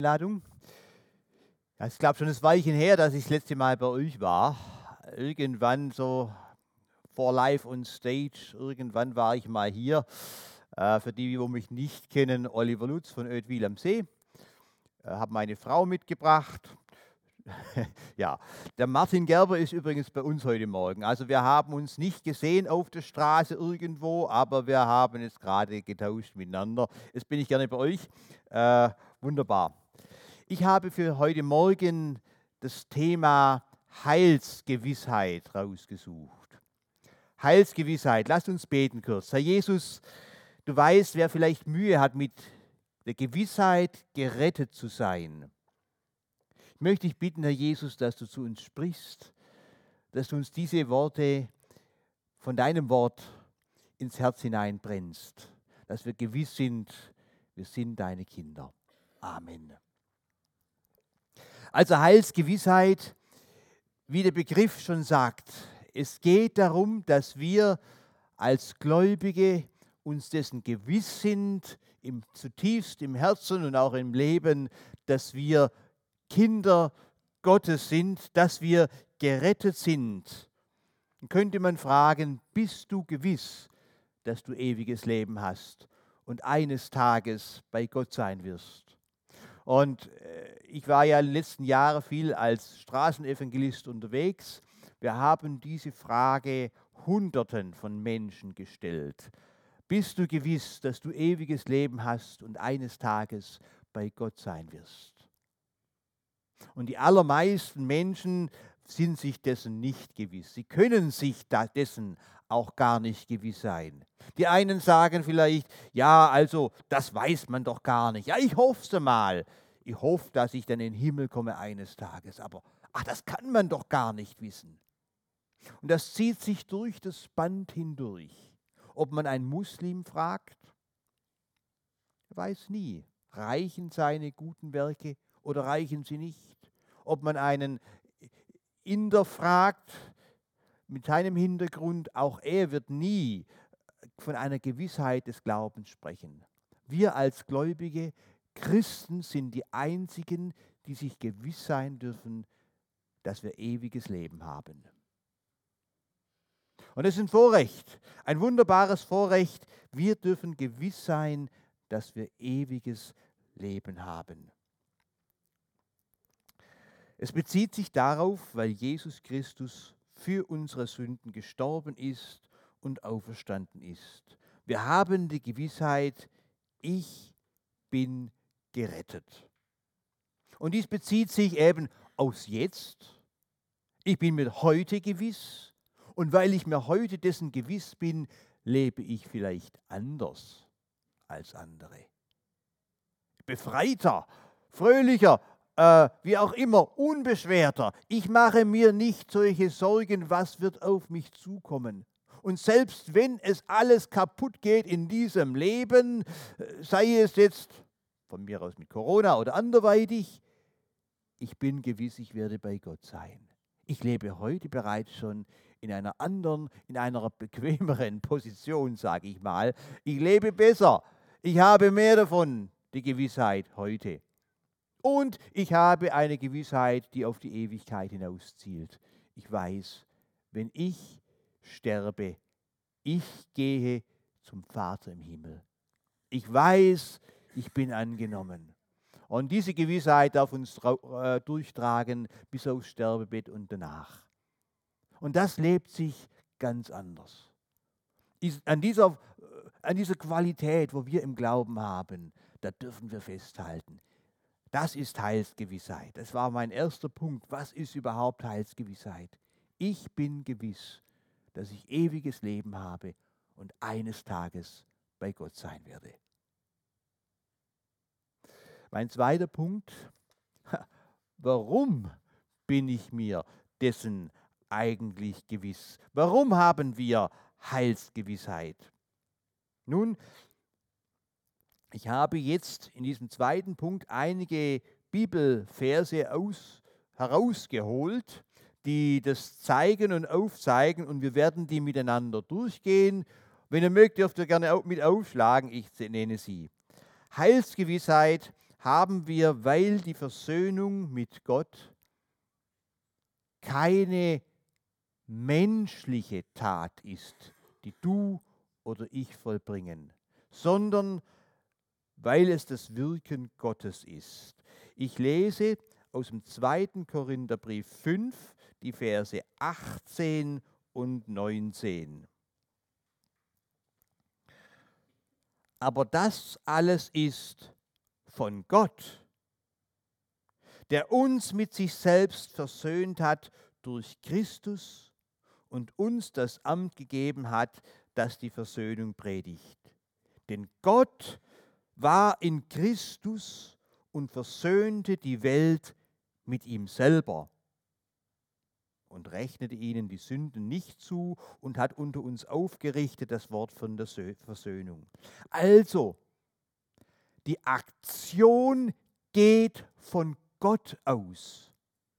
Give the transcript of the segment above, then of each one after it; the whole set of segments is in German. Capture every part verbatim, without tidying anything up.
Einladung. Ja, ich glaube schon ein Weilchen her, dass ich das letzte Mal bei euch war. Irgendwann so vor Live on Stage, irgendwann war ich mal hier. Äh, für die, die mich nicht kennen, Oliver Lutz von Oetwil am See. Äh, habe meine Frau mitgebracht. Ja, der Martin Gerber ist übrigens bei uns heute Morgen. Also wir haben uns nicht gesehen auf der Straße irgendwo, aber wir haben es gerade getauscht miteinander. Jetzt bin ich gerne bei euch. Äh, wunderbar. Ich habe für heute Morgen das Thema Heilsgewissheit rausgesucht. Heilsgewissheit. Lasst uns beten kurz. Herr Jesus, du weißt, wer vielleicht Mühe hat mit der Gewissheit, gerettet zu sein. Ich möchte dich bitten, Herr Jesus, dass du zu uns sprichst, dass du uns diese Worte von deinem Wort ins Herz hineinbrennst, dass wir gewiss sind, wir sind deine Kinder. Amen. Also Heilsgewissheit, wie der Begriff schon sagt, es geht darum, dass wir als Gläubige uns dessen gewiss sind, im, zutiefst im Herzen und auch im Leben, dass wir Kinder Gottes sind, dass wir gerettet sind. Dann könnte man fragen, bist du gewiss, dass du ewiges Leben hast und eines Tages bei Gott sein wirst? Und ich war ja in den letzten Jahren viel als Straßenevangelist unterwegs. Wir haben diese Frage Hunderten von Menschen gestellt. Bist du gewiss, dass du ewiges Leben hast und eines Tages bei Gott sein wirst? Und die allermeisten Menschen sind sich dessen nicht gewiss. Sie können sich dessen auch gar nicht gewiss sein. Die einen sagen vielleicht, ja, also das weiß man doch gar nicht. Ja, ich hoffe es mal. Ich hoffe, dass ich dann in den Himmel komme eines Tages. Aber ach, das kann man doch gar nicht wissen. Und das zieht sich durch das Band hindurch. Ob man einen Muslim fragt, weiß nie. Reichen seine guten Werke oder reichen sie nicht? Ob man einen Inder fragt, mit seinem Hintergrund, auch er wird nie von einer Gewissheit des Glaubens sprechen. Wir als Gläubige Christen sind die Einzigen, die sich gewiss sein dürfen, dass wir ewiges Leben haben. Und es ist ein Vorrecht, ein wunderbares Vorrecht. Wir dürfen gewiss sein, dass wir ewiges Leben haben. Es bezieht sich darauf, weil Jesus Christus für unsere Sünden gestorben ist und auferstanden ist. Wir haben die Gewissheit, ich bin gerettet. Und dies bezieht sich eben aus jetzt. Ich bin mir heute gewiss. Und weil ich mir heute dessen gewiss bin, lebe ich vielleicht anders als andere. Befreiter, fröhlicher, Äh, wie auch immer, unbeschwerter. Ich mache mir nicht solche Sorgen, was wird auf mich zukommen. Und selbst wenn es alles kaputt geht in diesem Leben, sei es jetzt von mir aus mit Corona oder anderweitig, ich bin gewiss, ich werde bei Gott sein. Ich lebe heute bereits schon in einer anderen, in einer bequemeren Position, sage ich mal. Ich lebe besser. Ich habe mehr davon, die Gewissheit heute. Und ich habe eine Gewissheit, die auf die Ewigkeit hinauszielt. Ich weiß, wenn ich sterbe, ich gehe zum Vater im Himmel. Ich weiß, ich bin angenommen. Und diese Gewissheit darf uns äh, durchtragen bis aufs Sterbebett und danach. Und das lebt sich ganz anders. Ist an, dieser, an dieser Qualität, wo wir im Glauben haben, da dürfen wir festhalten. Das ist Heilsgewissheit. Das war mein erster Punkt. Was ist überhaupt Heilsgewissheit? Ich bin gewiss, dass ich ewiges Leben habe und eines Tages bei Gott sein werde. Mein zweiter Punkt, warum bin ich mir dessen eigentlich gewiss? Warum haben wir Heilsgewissheit? Nun, ich habe jetzt in diesem zweiten Punkt einige Bibelverse aus, herausgeholt, die das zeigen und aufzeigen, und wir werden die miteinander durchgehen. Wenn ihr mögt, dürft ihr gerne mit aufschlagen, ich nenne sie. Heilsgewissheit haben wir, weil die Versöhnung mit Gott keine menschliche Tat ist, die du oder ich vollbringen, sondern weil es das Wirken Gottes ist. Ich lese aus dem zweiten Korintherbrief fünf, die Verse achtzehn und neunzehn. Aber das alles ist von Gott, der uns mit sich selbst versöhnt hat durch Christus und uns das Amt gegeben hat, das die Versöhnung predigt. Denn Gott war in Christus und versöhnte die Welt mit ihm selber und rechnete ihnen die Sünden nicht zu und hat unter uns aufgerichtet das Wort von der Versöhnung. Also, die Aktion geht von Gott aus.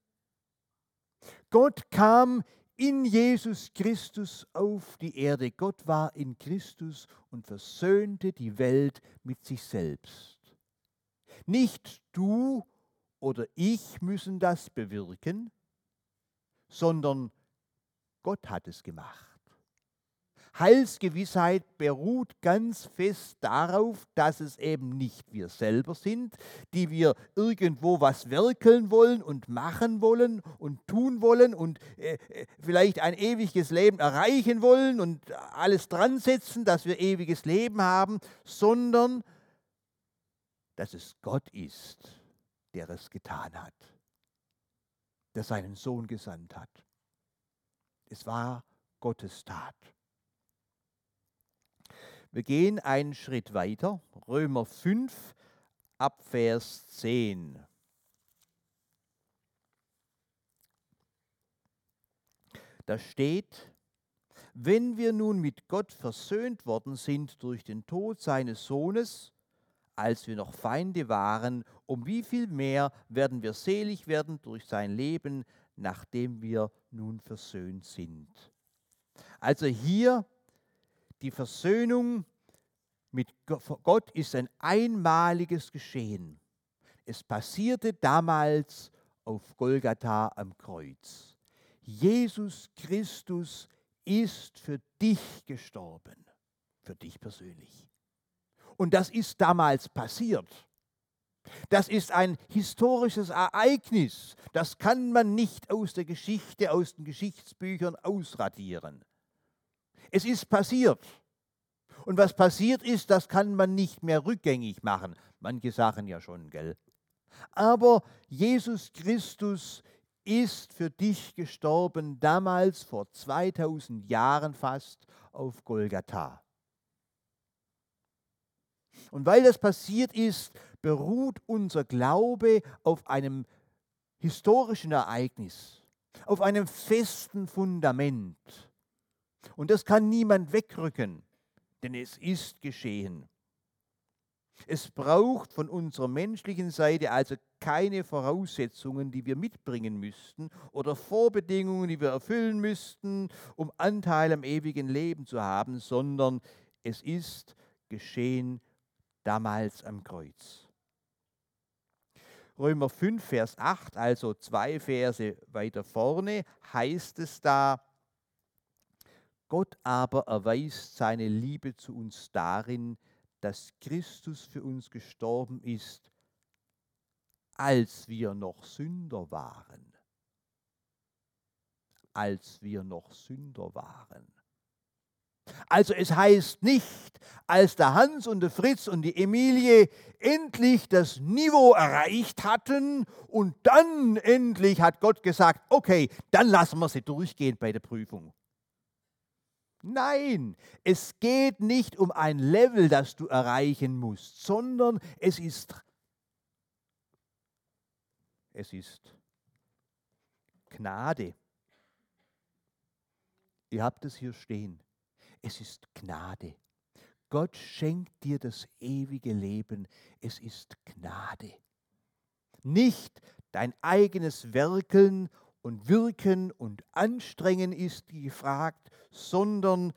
Gott kam in Jesus Christus auf die Erde. Gott war in Christus und versöhnte die Welt mit sich selbst. Nicht du oder ich müssen das bewirken, sondern Gott hat es gemacht. Heilsgewissheit beruht ganz fest darauf, dass es eben nicht wir selber sind, die wir irgendwo was werkeln wollen und machen wollen und tun wollen und äh, vielleicht ein ewiges Leben erreichen wollen und alles dran setzen, dass wir ewiges Leben haben, sondern dass es Gott ist, der es getan hat, der seinen Sohn gesandt hat. Es war Gottes Tat. Wir gehen einen Schritt weiter, Römer fünf, ab Vers zehn. Da steht: Wenn wir nun mit Gott versöhnt worden sind durch den Tod seines Sohnes, als wir noch Feinde waren, um wie viel mehr werden wir selig werden durch sein Leben, nachdem wir nun versöhnt sind. Also hier die Versöhnung mit Gott ist ein einmaliges Geschehen. Es passierte damals auf Golgatha am Kreuz. Jesus Christus ist für dich gestorben, für dich persönlich. Und das ist damals passiert. Das ist ein historisches Ereignis. Das kann man nicht aus der Geschichte, aus den Geschichtsbüchern ausradieren. Es ist passiert. Und was passiert ist, das kann man nicht mehr rückgängig machen. Manche sagen ja schon, gell? Aber Jesus Christus ist für dich gestorben, damals vor zweitausend Jahren fast auf Golgatha. Und weil das passiert ist, beruht unser Glaube auf einem historischen Ereignis, auf einem festen Fundament. Und das kann niemand wegrücken, denn es ist geschehen. Es braucht von unserer menschlichen Seite also keine Voraussetzungen, die wir mitbringen müssten oder Vorbedingungen, die wir erfüllen müssten, um Anteil am ewigen Leben zu haben, sondern es ist geschehen damals am Kreuz. Römer fünf, Vers acht, also zwei Verse weiter vorne, heißt es da: Gott aber erweist seine Liebe zu uns darin, dass Christus für uns gestorben ist, als wir noch Sünder waren. Als wir noch Sünder waren. Also es heißt nicht, als der Hans und der Fritz und die Emilie endlich das Niveau erreicht hatten und dann endlich hat Gott gesagt, okay, dann lassen wir sie durchgehen bei der Prüfung. Nein, es geht nicht um ein Level, das du erreichen musst, sondern es ist, es ist Gnade. Ihr habt es hier stehen. Es ist Gnade. Gott schenkt dir das ewige Leben. Es ist Gnade. Nicht dein eigenes Werkeln und Wirken und Anstrengen ist gefragt, sondern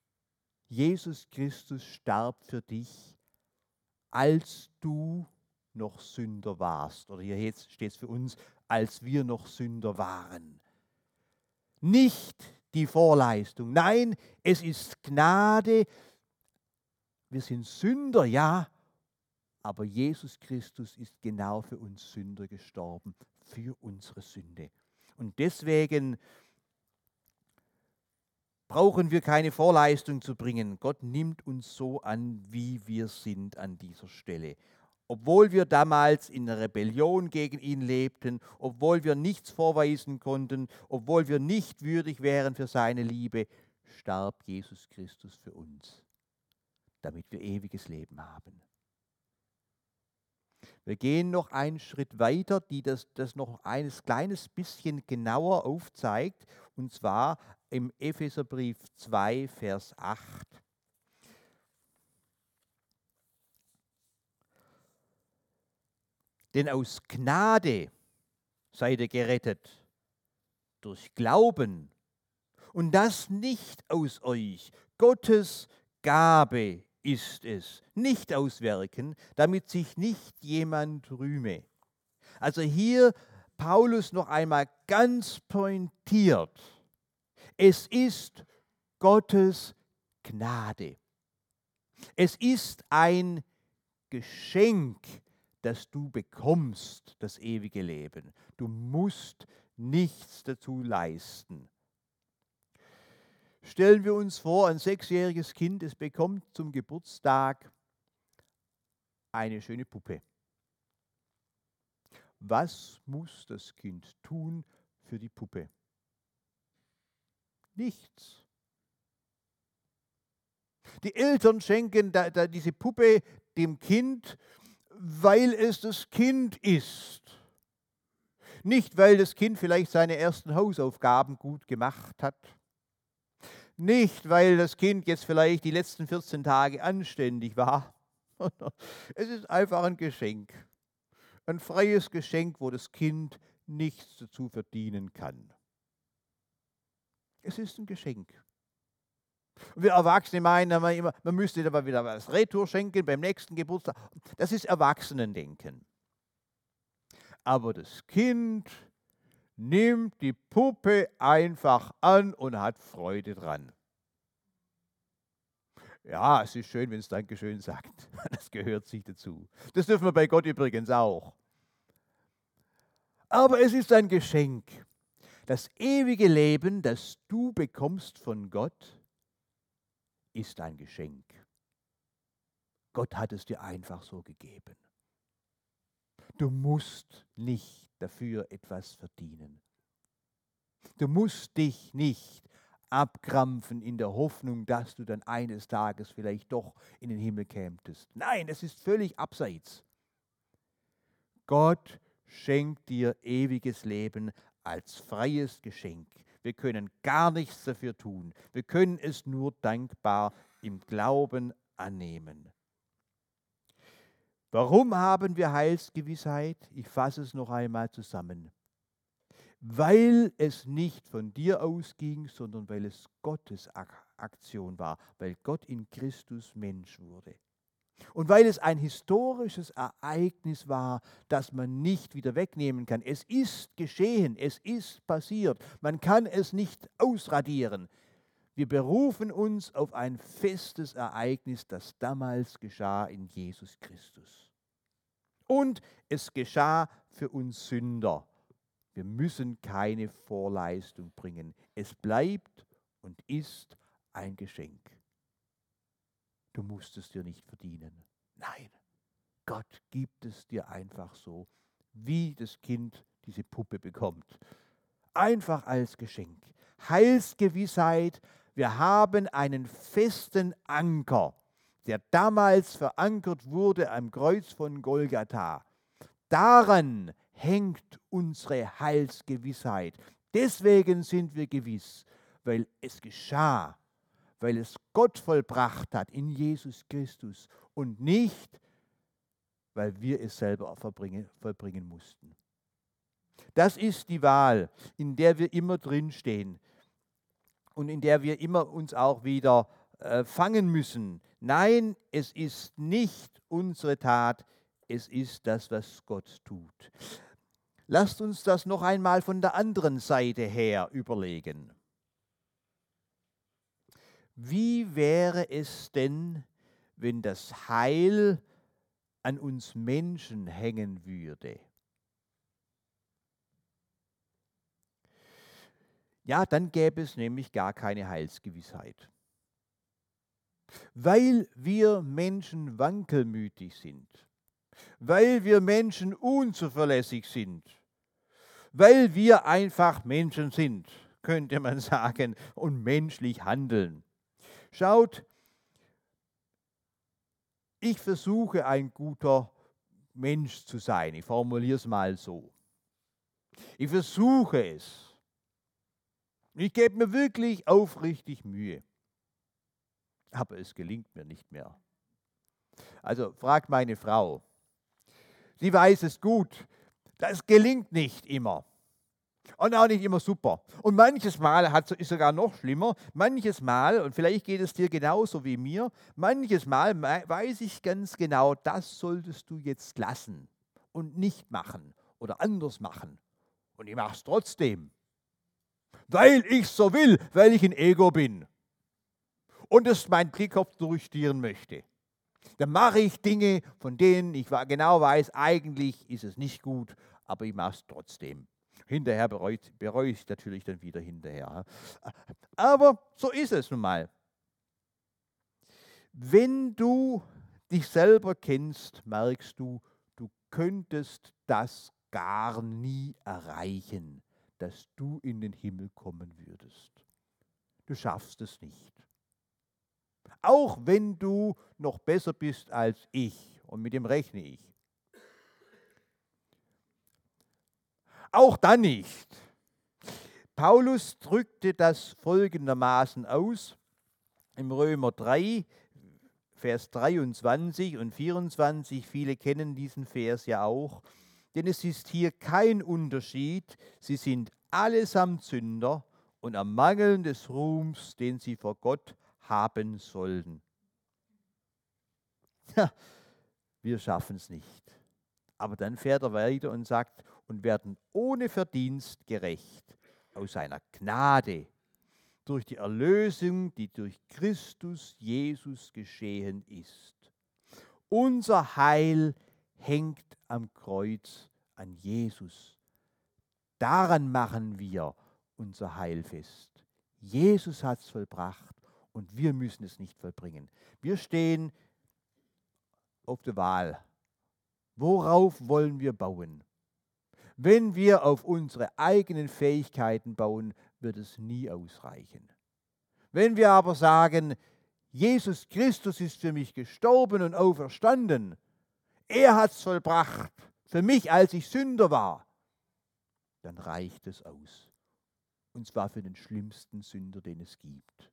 Jesus Christus starb für dich, als du noch Sünder warst. Oder hier steht es für uns, als wir noch Sünder waren. Nicht die Vorleistung. Nein, es ist Gnade. Wir sind Sünder, ja, aber Jesus Christus ist genau für uns Sünder gestorben, für unsere Sünde. Und deswegen brauchen wir keine Vorleistung zu bringen. Gott nimmt uns so an, wie wir sind an dieser Stelle. Obwohl wir damals in Rebellion gegen ihn lebten, obwohl wir nichts vorweisen konnten, obwohl wir nicht würdig wären für seine Liebe, starb Jesus Christus für uns, damit wir ewiges Leben haben. Wir gehen noch einen Schritt weiter, die das, das noch ein kleines bisschen genauer aufzeigt, und zwar im Epheserbrief zwei, Vers acht. Denn aus Gnade seid ihr gerettet, durch Glauben, und das nicht aus euch. Gottes Gabe ist es, nicht aus Werken, damit sich nicht jemand rühme. Also hier Paulus noch einmal ganz pointiert. Es ist Gottes Gnade. Es ist ein Geschenk, dass du bekommst, das ewige Leben. Du musst nichts dazu leisten. Stellen wir uns vor, ein sechsjähriges Kind, es bekommt zum Geburtstag eine schöne Puppe. Was muss das Kind tun für die Puppe? Nichts. Die Eltern schenken da, da diese Puppe dem Kind, weil es das Kind ist. Nicht, weil das Kind vielleicht seine ersten Hausaufgaben gut gemacht hat. Nicht, weil das Kind jetzt vielleicht die letzten vierzehn Tage anständig war. Es ist einfach ein Geschenk. Ein freies Geschenk, wo das Kind nichts dazu verdienen kann. Es ist ein Geschenk. Und wir Erwachsene meinen immer, man müsste aber wieder was Retour schenken beim nächsten Geburtstag. Das ist Erwachsenendenken. Aber das Kind nimmt die Puppe einfach an und hat Freude dran. Ja, es ist schön, wenn es Dankeschön sagt. Das gehört sich dazu. Das dürfen wir bei Gott übrigens auch. Aber es ist ein Geschenk. Das ewige Leben, das du bekommst von Gott, ist ein Geschenk. Gott hat es dir einfach so gegeben. Du musst nicht dafür etwas verdienen. Du musst dich nicht abkrampfen in der Hoffnung, dass du dann eines Tages vielleicht doch in den Himmel kämtest. Nein, das ist völlig abseits. Gott schenkt dir ewiges Leben als freies Geschenk. Wir können gar nichts dafür tun. Wir können es nur dankbar im Glauben annehmen. Warum haben wir Heilsgewissheit? Ich fasse es noch einmal zusammen. Weil es nicht von dir ausging, sondern weil es Gottes Aktion war, weil Gott in Christus Mensch wurde. Und weil es ein historisches Ereignis war, das man nicht wieder wegnehmen kann. Es ist geschehen, es ist passiert. Man kann es nicht ausradieren. Wir berufen uns auf ein festes Ereignis, das damals geschah in Jesus Christus. Und es geschah für uns Sünder. Wir müssen keine Vorleistung bringen. Es bleibt und ist ein Geschenk. Du musst es dir nicht verdienen. Nein, Gott gibt es dir einfach so, wie das Kind diese Puppe bekommt. Einfach als Geschenk. Heilsgewissheit, wir haben einen festen Anker, der damals verankert wurde am Kreuz von Golgatha. Daran hängt unsere Heilsgewissheit. Deswegen sind wir gewiss, weil es geschah, weil es Gott vollbracht hat in Jesus Christus und nicht, weil wir es selber vollbringen, vollbringen mussten. Das ist die Wahl, in der wir immer drinstehen und in der wir immer uns auch wieder äh, fangen müssen. Nein, es ist nicht unsere Tat, es ist das, was Gott tut. Lasst uns das noch einmal von der anderen Seite her überlegen. Wie wäre es denn, wenn das Heil an uns Menschen hängen würde? Ja, dann gäbe es nämlich gar keine Heilsgewissheit. Weil wir Menschen wankelmütig sind, weil wir Menschen unzuverlässig sind, weil wir einfach Menschen sind, könnte man sagen, und menschlich handeln. Schaut, ich versuche ein guter Mensch zu sein, ich formuliere es mal so. Ich versuche es. Ich gebe mir wirklich aufrichtig Mühe. Aber es gelingt mir nicht mehr. Also fragt meine Frau. Sie weiß es gut. Das gelingt nicht immer. Und auch nicht immer super. Und manches Mal hat, ist sogar noch schlimmer. Manches Mal, und vielleicht geht es dir genauso wie mir, manches Mal weiß ich ganz genau, das solltest du jetzt lassen und nicht machen oder anders machen. Und ich mache es trotzdem. Weil ich so will, weil ich ein Ego bin und es mein Dickkopf durchstieren möchte. Dann mache ich Dinge, von denen ich genau weiß, eigentlich ist es nicht gut, aber ich mache es trotzdem. Hinterher bereue, bereue ich natürlich dann wieder hinterher. Aber so ist es nun mal. Wenn du dich selber kennst, merkst du, du könntest das gar nie erreichen, dass du in den Himmel kommen würdest. Du schaffst es nicht. Auch wenn du noch besser bist als ich, und mit dem rechne ich. Auch dann nicht. Paulus drückte das folgendermaßen aus im Römer drei, Vers dreiundzwanzig und vierundzwanzig. Viele kennen diesen Vers ja auch. Denn es ist hier kein Unterschied. Sie sind allesamt Sünder und ermangeln des Ruhms, den sie vor Gott haben sollen. Ja, wir schaffen es nicht. Aber dann fährt er weiter und sagt, und werden ohne Verdienst gerecht aus seiner Gnade durch die Erlösung, die durch Christus Jesus geschehen ist. Unser Heil hängt am Kreuz an Jesus. Daran machen wir unser Heil fest. Jesus hat es vollbracht und wir müssen es nicht vollbringen. Wir stehen auf der Wahl. Worauf wollen wir bauen? Wenn wir auf unsere eigenen Fähigkeiten bauen, wird es nie ausreichen. Wenn wir aber sagen, Jesus Christus ist für mich gestorben und auferstanden, er hat es vollbracht, für mich, als ich Sünder war, dann reicht es aus. Und zwar für den schlimmsten Sünder, den es gibt.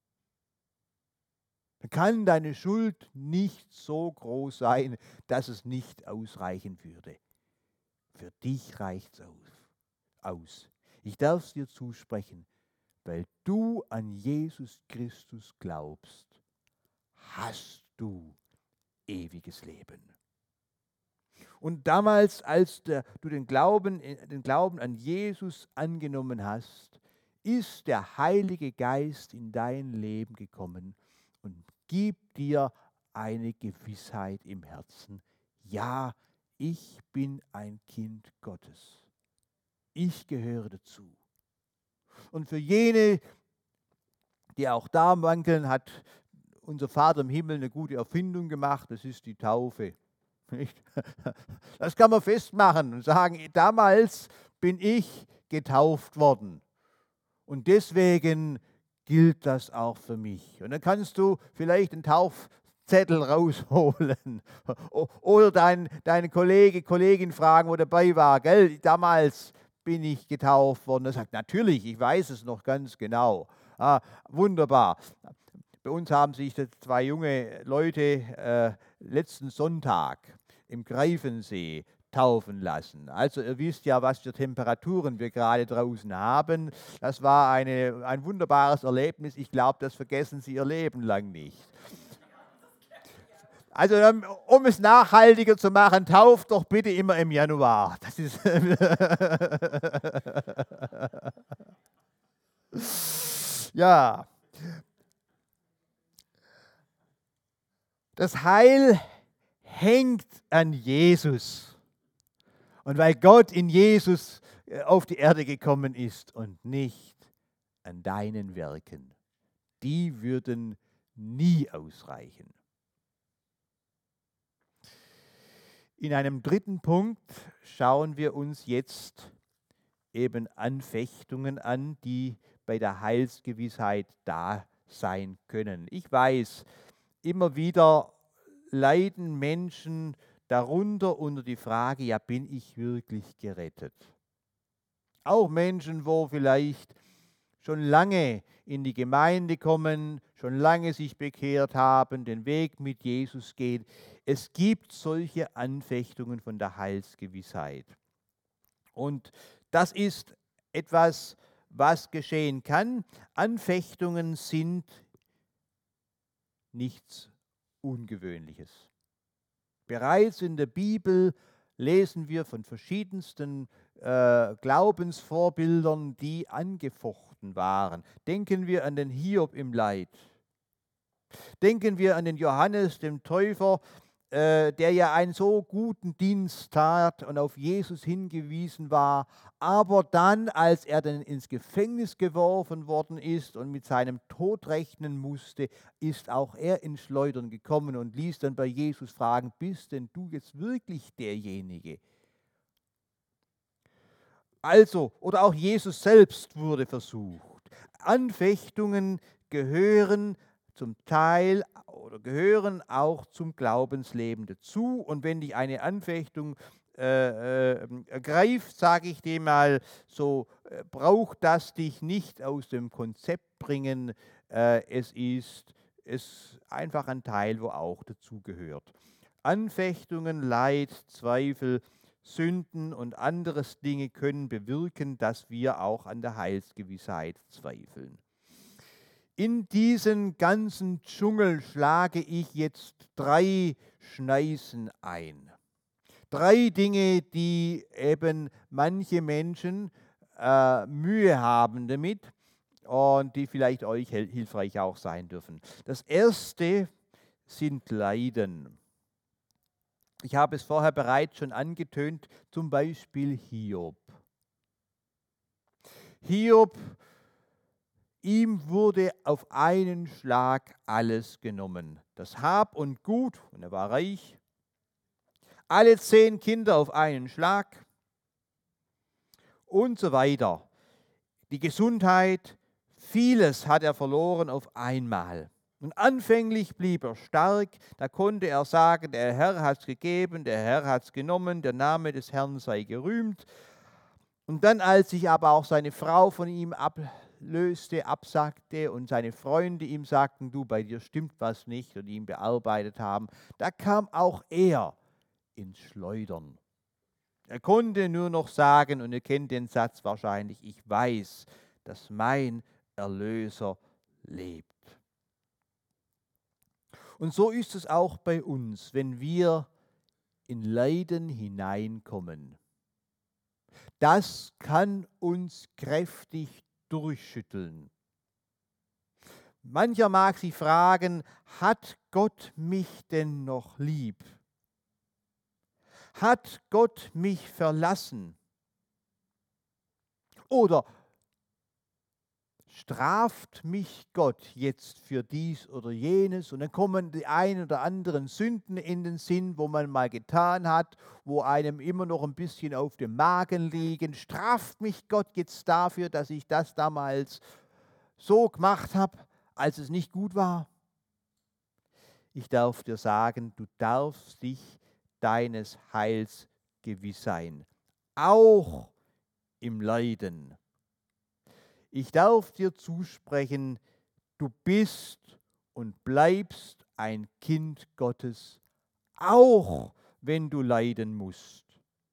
Dann kann deine Schuld nicht so groß sein, dass es nicht ausreichen würde. Für dich reicht es aus. Ich darf es dir zusprechen, weil du an Jesus Christus glaubst, hast du ewiges Leben. Und damals, als der, du den Glauben, den Glauben an Jesus angenommen hast, ist der Heilige Geist in dein Leben gekommen und gibt dir eine Gewissheit im Herzen. Ja, ich bin ein Kind Gottes. Ich gehöre dazu. Und für jene, die auch da wankeln, hat unser Vater im Himmel eine gute Erfindung gemacht, das ist die Taufe. Nicht? Das kann man festmachen und sagen, damals bin ich getauft worden und deswegen gilt das auch für mich. Und dann kannst du vielleicht einen Taufzettel rausholen oder dein, deine Kollege, Kollegin fragen, wo dabei war, gell, damals bin ich getauft worden. Er sagt, natürlich, ich weiß es noch ganz genau. Ah, wunderbar. Bei uns haben sich zwei junge Leute äh, letzten Sonntag im Greifensee taufen lassen. Also ihr wisst ja, was für Temperaturen wir gerade draußen haben. Das war eine, ein wunderbares Erlebnis. Ich glaube, das vergessen sie ihr Leben lang nicht. Also ähm, um es nachhaltiger zu machen, tauft doch bitte immer im Januar. Das ist ja, das Heil hängt an Jesus. Und weil Gott in Jesus äh, auf die Erde gekommen ist und nicht an deinen Werken, die würden nie ausreichen. In einem dritten Punkt schauen wir uns jetzt eben Anfechtungen an, die bei der Heilsgewissheit da sein können. Ich weiß, immer wieder leiden Menschen darunter unter die Frage, ja, bin ich wirklich gerettet? Auch Menschen, wo vielleicht schon lange in die Gemeinde kommen, schon lange sich bekehrt haben, den Weg mit Jesus gehen. Es gibt solche Anfechtungen von der Heilsgewissheit. Und das ist etwas, was geschehen kann. Anfechtungen sind nichts Ungewöhnliches. Bereits in der Bibel lesen wir von verschiedensten äh, Glaubensvorbildern, die angefochten waren. Denken wir an den Hiob im Leid. Denken wir an den Johannes, den Täufer, äh, der ja einen so guten Dienst tat und auf Jesus hingewiesen war, aber dann, als er dann ins Gefängnis geworfen worden ist und mit seinem Tod rechnen musste, ist auch er ins Schleudern gekommen und ließ dann bei Jesus fragen, bist denn du jetzt wirklich derjenige? Also, oder auch Jesus selbst wurde versucht. Anfechtungen gehören zum Teil oder gehören auch zum Glaubensleben dazu. Und wenn dich eine Anfechtung äh, äh, ergreift, sage ich dir mal, so äh, braucht das dich nicht aus dem Konzept bringen. Äh, es ist es einfach ein Teil, wo auch dazu gehört. Anfechtungen, Leid, Zweifel, Sünden und anderes Dinge können bewirken, dass wir auch an der Heilsgewissheit zweifeln. In diesen ganzen Dschungel schlage ich jetzt drei Schneisen ein. Drei Dinge, die eben manche Menschen äh, Mühe haben damit und die vielleicht euch hilfreich auch sein dürfen. Das erste sind Leiden. Ich habe es vorher bereits schon angetönt, zum Beispiel Hiob. Hiob, ihm wurde auf einen Schlag alles genommen. Das Hab und Gut, und er war reich, alle zehn Kinder auf einen Schlag und so weiter. Die Gesundheit, vieles hat er verloren auf einmal. Und anfänglich blieb er stark, da konnte er sagen, der Herr hat es gegeben, der Herr hat es genommen, der Name des Herrn sei gerühmt. Und dann, als sich aber auch seine Frau von ihm ablöste, absagte und seine Freunde ihm sagten, du, bei dir stimmt was nicht und ihn bearbeitet haben, da kam auch er ins Schleudern. Er konnte nur noch sagen, und ihr kennt den Satz wahrscheinlich, ich weiß, dass mein Erlöser lebt. Und so ist es auch bei uns, wenn wir in Leiden hineinkommen. Das kann uns kräftig durchschütteln. Mancher mag sich fragen, hat Gott mich denn noch lieb? Hat Gott mich verlassen? Oder straft mich Gott jetzt für dies oder jenes? Und dann kommen die ein oder anderen Sünden in den Sinn, wo man mal getan hat, wo einem immer noch ein bisschen auf dem Magen liegen. Straft mich Gott jetzt dafür, dass ich das damals so gemacht habe, als es nicht gut war? Ich darf dir sagen, du darfst dich deines Heils gewiss sein, auch im Leiden. Ich darf dir zusprechen, du bist und bleibst ein Kind Gottes, auch wenn du leiden musst.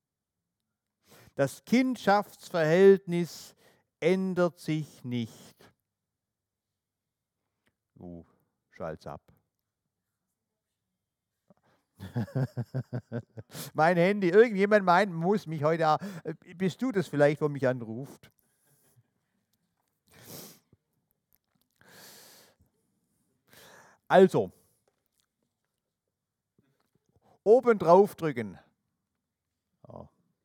Das Kindschaftsverhältnis ändert sich nicht. Du schalt's ab. Mein Handy, irgendjemand meint, muss mich heute, bist du das vielleicht, wo mich anruft? Also, oben drauf drücken. Oh.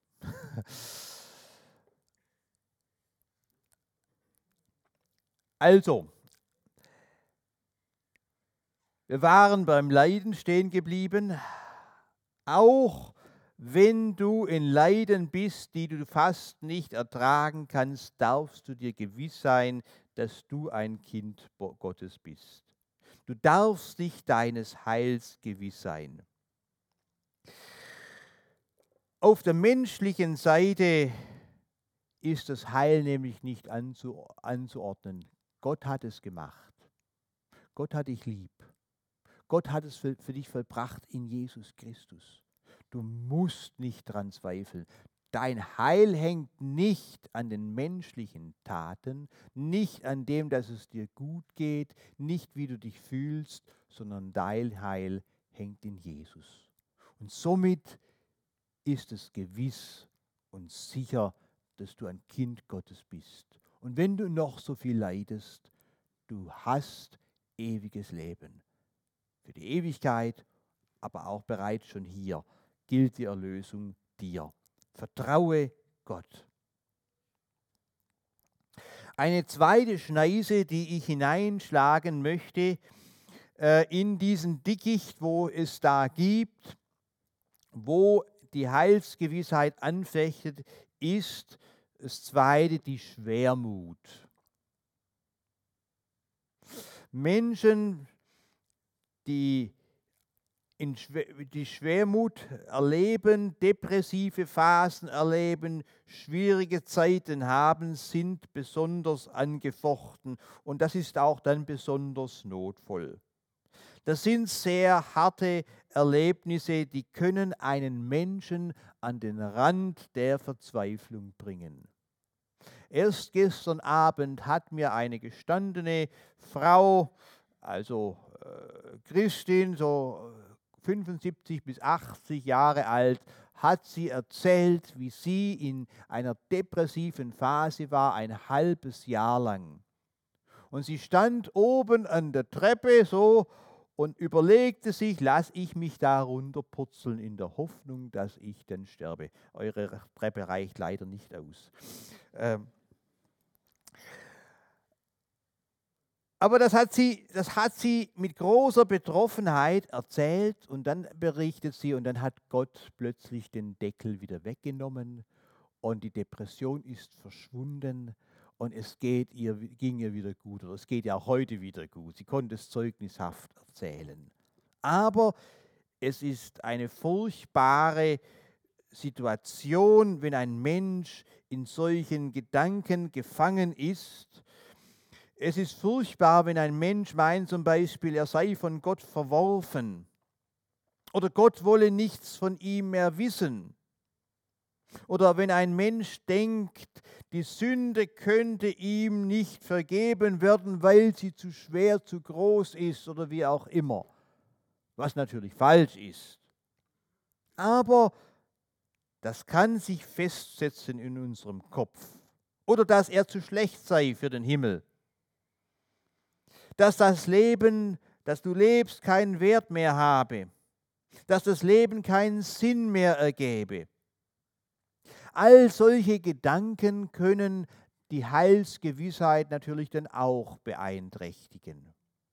Also, wir waren beim Leiden stehen geblieben. Auch wenn du in Leiden bist, die du fast nicht ertragen kannst, darfst du dir gewiss sein, dass du ein Kind Gottes bist. Du darfst dich deines Heils gewiss sein. Auf der menschlichen Seite ist das Heil nämlich nicht anzu, anzuordnen. Gott hat es gemacht. Gott hat dich lieb. Gott hat es für, für dich vollbracht in Jesus Christus. Du musst nicht dran zweifeln. Dein Heil hängt nicht an den menschlichen Taten, nicht an dem, dass es dir gut geht, nicht wie du dich fühlst, sondern dein Heil hängt in Jesus. Und somit ist es gewiss und sicher, dass du ein Kind Gottes bist. Und wenn du noch so viel leidest, du hast ewiges Leben. Für die Ewigkeit, aber auch bereits schon hier gilt die Erlösung dir. Vertraue Gott. Eine zweite Schneise, die ich hineinschlagen möchte äh, in diesen Dickicht, wo es da gibt, wo die Heilsgewissheit anfechtet, ist das zweite, die Schwermut. Menschen, die in die Schwermut erleben, depressive Phasen erleben, schwierige Zeiten haben, sind besonders angefochten und das ist auch dann besonders notvoll. Das sind sehr harte Erlebnisse, die können einen Menschen an den Rand der Verzweiflung bringen. Erst gestern Abend hat mir eine gestandene Frau, also äh, Christin, so fünfundsiebzig bis achtzig Jahre alt, hat sie erzählt, wie sie in einer depressiven Phase war, ein halbes Jahr lang. Und sie stand oben an der Treppe so und überlegte sich, lasse ich mich da runterpurzeln in der Hoffnung, dass ich dann sterbe. Eure Treppe reicht leider nicht aus. Ähm, Aber das hat, sie, das hat sie mit großer Betroffenheit erzählt und dann berichtet sie und dann hat Gott plötzlich den Deckel wieder weggenommen und die Depression ist verschwunden und es geht ihr, ging ihr wieder gut oder es geht ihr auch heute wieder gut. Sie konnte es zeugnishaft erzählen. Aber es ist eine furchtbare Situation, wenn ein Mensch in solchen Gedanken gefangen ist. Es ist furchtbar, wenn ein Mensch meint zum Beispiel, er sei von Gott verworfen oder Gott wolle nichts von ihm mehr wissen. Oder wenn ein Mensch denkt, die Sünde könnte ihm nicht vergeben werden, weil sie zu schwer, zu groß ist oder wie auch immer, was natürlich falsch ist. Aber das kann sich festsetzen in unserem Kopf. Oder dass er zu schlecht sei für den Himmel. Dass das Leben, das du lebst, keinen Wert mehr habe, dass das Leben keinen Sinn mehr ergebe. All solche Gedanken können die Heilsgewissheit natürlich dann auch beeinträchtigen.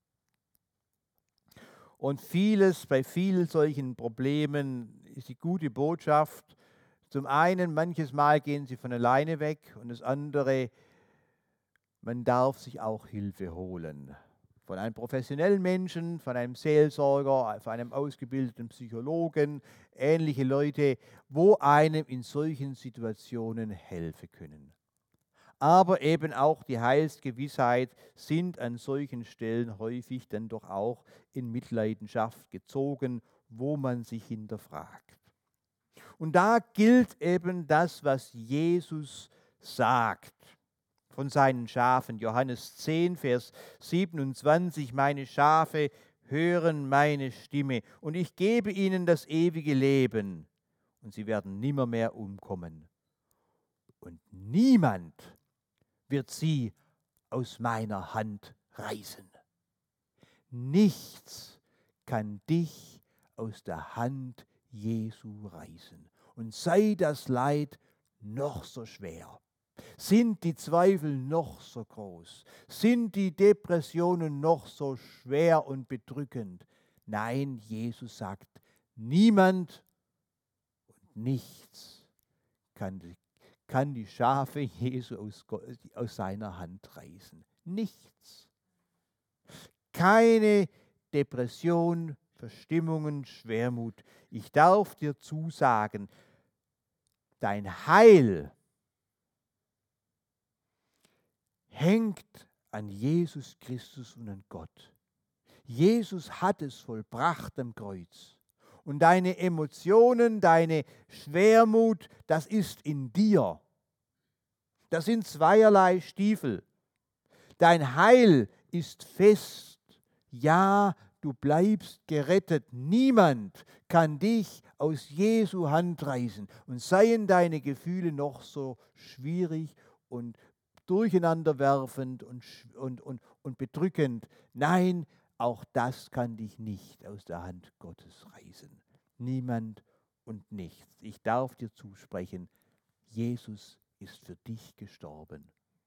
Und vieles, bei vielen solchen Problemen ist die gute Botschaft, zum einen, manches Mal gehen sie von alleine weg und das andere, man darf sich auch Hilfe holen. Von einem professionellen Menschen, von einem Seelsorger, von einem ausgebildeten Psychologen, ähnliche Leute, wo einem in solchen Situationen helfen können. Aber eben auch die Heilsgewissheit sind an solchen Stellen häufig dann doch auch in Mitleidenschaft gezogen, wo man sich hinterfragt. Und da gilt eben das, was Jesus sagt von seinen Schafen. Johannes zehn, Vers siebenundzwanzig, meine Schafe hören meine Stimme und ich gebe ihnen das ewige Leben und sie werden nimmermehr umkommen. Und niemand wird sie aus meiner Hand reißen. Nichts kann dich aus der Hand Jesu reißen. Und sei das Leid noch so schwer, sind die Zweifel noch so groß, sind die Depressionen noch so schwer und bedrückend. Nein, Jesus sagt, niemand und nichts kann, kann die Schafe Jesu aus, aus seiner Hand reißen. Nichts. Keine Depression, Verstimmungen, Schwermut. Ich darf dir zusagen, dein Heil hängt an Jesus Christus und an Gott. Jesus hat es vollbracht am Kreuz. Und deine Emotionen, deine Schwermut, das ist in dir. Das sind zweierlei Stiefel. Dein Heil ist fest. Ja, du bleibst gerettet. Niemand kann dich aus Jesu Hand reißen. Und seien deine Gefühle noch so schwierig und durcheinanderwerfend und, und, und, und bedrückend. Nein, auch das kann dich nicht aus der Hand Gottes reißen. Niemand und nichts. Ich darf dir zusprechen, Jesus ist für dich gestorben.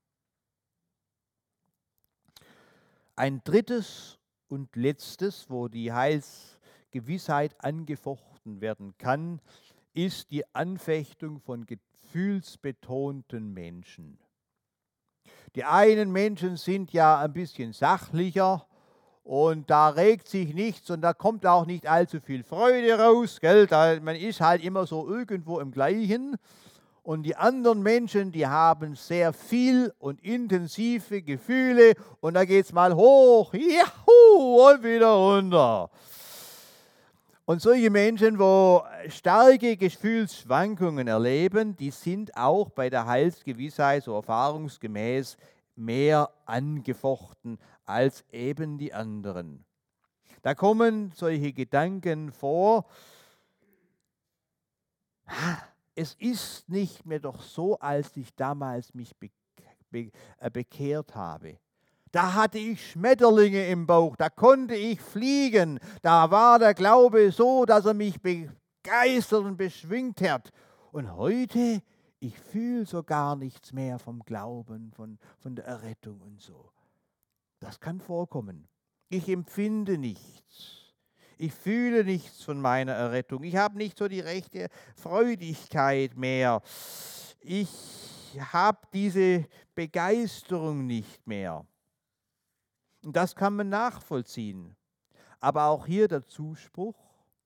Ein drittes und letztes, wo die Heilsgewissheit angefochten werden kann, ist die Anfechtung von gefühlsbetonten Menschen. Die einen Menschen sind ja ein bisschen sachlicher und da regt sich nichts und da kommt auch nicht allzu viel Freude raus. Gell? Da, man ist halt immer so irgendwo im Gleichen. Und die anderen Menschen, die haben sehr viel und intensive Gefühle und da geht es mal hoch, juhu, und wieder runter. Und solche Menschen, wo starke Gefühlsschwankungen erleben, die sind auch bei der Heilsgewissheit so erfahrungsgemäß mehr angefochten als eben die anderen. Da kommen solche Gedanken vor, es ist nicht mehr doch so, als ich damals mich be be äh, bekehrt habe. Da hatte ich Schmetterlinge im Bauch, da konnte ich fliegen, da war der Glaube so, dass er mich begeistert und beschwingt hat. Und heute, ich fühle so gar nichts mehr vom Glauben, von, von der Errettung und so. Das kann vorkommen. Ich empfinde nichts. Ich fühle nichts von meiner Errettung. Ich habe nicht so die rechte Freudigkeit mehr. Ich habe diese Begeisterung nicht mehr. Und das kann man nachvollziehen. Aber auch hier der Zuspruch,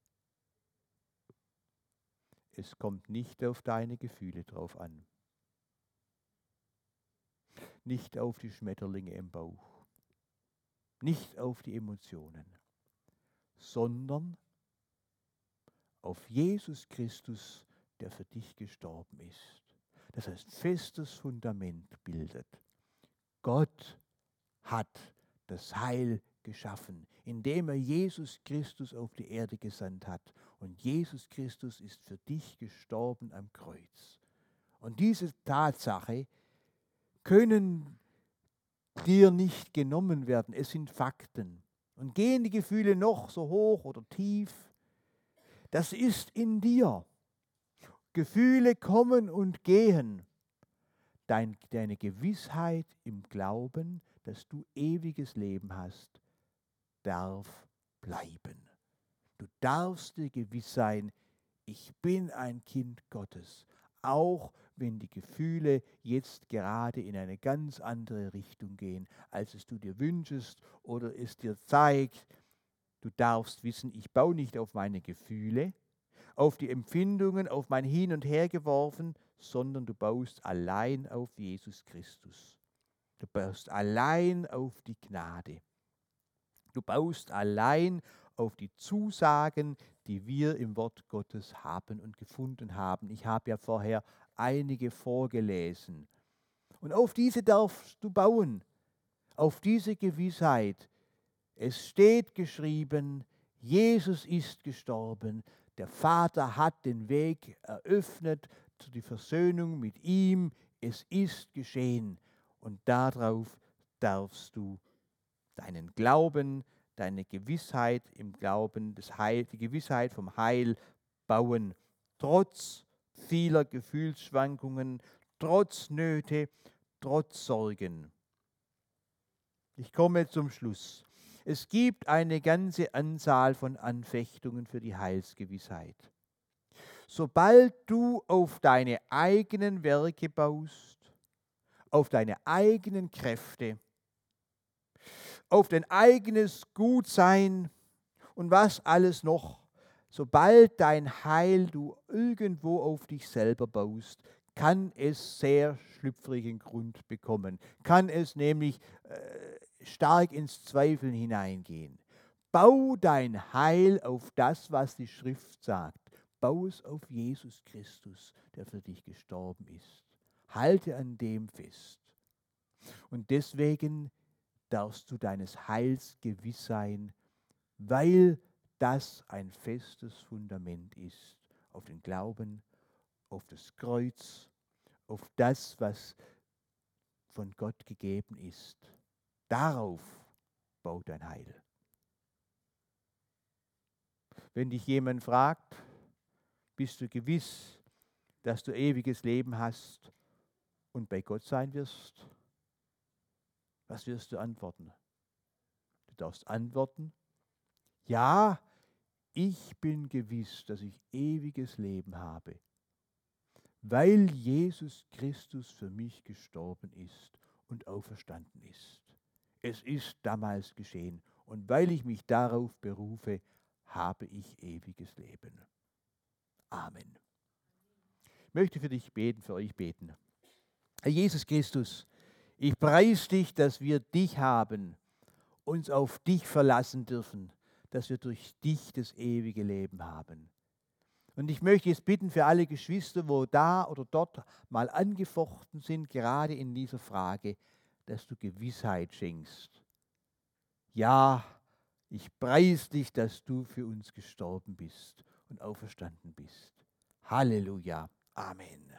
es kommt nicht auf deine Gefühle drauf an. Nicht auf die Schmetterlinge im Bauch. Nicht auf die Emotionen. Sondern auf Jesus Christus, der für dich gestorben ist. Das heißt, festes Fundament bildet. Gott hat das Heil geschaffen, indem er Jesus Christus auf die Erde gesandt hat. Und Jesus Christus ist für dich gestorben am Kreuz. Und diese Tatsache können dir nicht genommen werden. Es sind Fakten. Und gehen die Gefühle noch so hoch oder tief, das ist in dir. Gefühle kommen und gehen. Dein, deine Gewissheit im Glauben, dass du ewiges Leben hast, darf bleiben. Du darfst dir gewiss sein, ich bin ein Kind Gottes, auch wenn die Gefühle jetzt gerade in eine ganz andere Richtung gehen, als es du dir wünschst oder es dir zeigt. Du darfst wissen, ich baue nicht auf meine Gefühle, auf die Empfindungen, auf mein Hin- und Hergeworfen, sondern du baust allein auf Jesus Christus. Du baust allein auf die Gnade. Du baust allein auf die Zusagen, die wir im Wort Gottes haben und gefunden haben. Ich habe ja vorher einige vorgelesen. Und auf diese darfst du bauen, auf diese Gewissheit. Es steht geschrieben, Jesus ist gestorben, der Vater hat den Weg eröffnet zu der Versöhnung mit ihm, es ist geschehen. Und darauf darfst du deinen Glauben, deine Gewissheit im Glauben, des Heil, die Gewissheit vom Heil bauen, trotz vieler Gefühlsschwankungen, trotz Nöte, trotz Sorgen. Ich komme zum Schluss. Es gibt eine ganze Anzahl von Anfechtungen für die Heilsgewissheit. Sobald du auf deine eigenen Werke baust, auf deine eigenen Kräfte, auf dein eigenes Gutsein und was alles noch, sobald dein Heil du irgendwo auf dich selber baust, kann es sehr schlüpfrigen Grund bekommen, kann es nämlich äh, stark ins Zweifeln hineingehen. Bau dein Heil auf das, was die Schrift sagt. Bau es auf Jesus Christus, der für dich gestorben ist. Halte an dem fest. Und deswegen darfst du deines Heils gewiss sein, weil das ein festes Fundament ist auf den Glauben, auf das Kreuz, auf das, was von Gott gegeben ist. Darauf baut dein Heil. Wenn dich jemand fragt, bist du gewiss, dass du ewiges Leben hast und bei Gott sein wirst? Was wirst du antworten? Du darfst antworten, ja, ich bin gewiss, dass ich ewiges Leben habe, weil Jesus Christus für mich gestorben ist und auferstanden ist. Es ist damals geschehen und weil ich mich darauf berufe, habe ich ewiges Leben. Amen. Ich möchte für dich beten, für euch beten. Herr Jesus Christus, ich preise dich, dass wir dich haben, uns auf dich verlassen dürfen, dass wir durch dich das ewige Leben haben. Und ich möchte jetzt bitten für alle Geschwister, wo da oder dort mal angefochten sind, gerade in dieser Frage, dass du Gewissheit schenkst. Ja, ich preise dich, dass du für uns gestorben bist und auferstanden bist. Halleluja. Amen.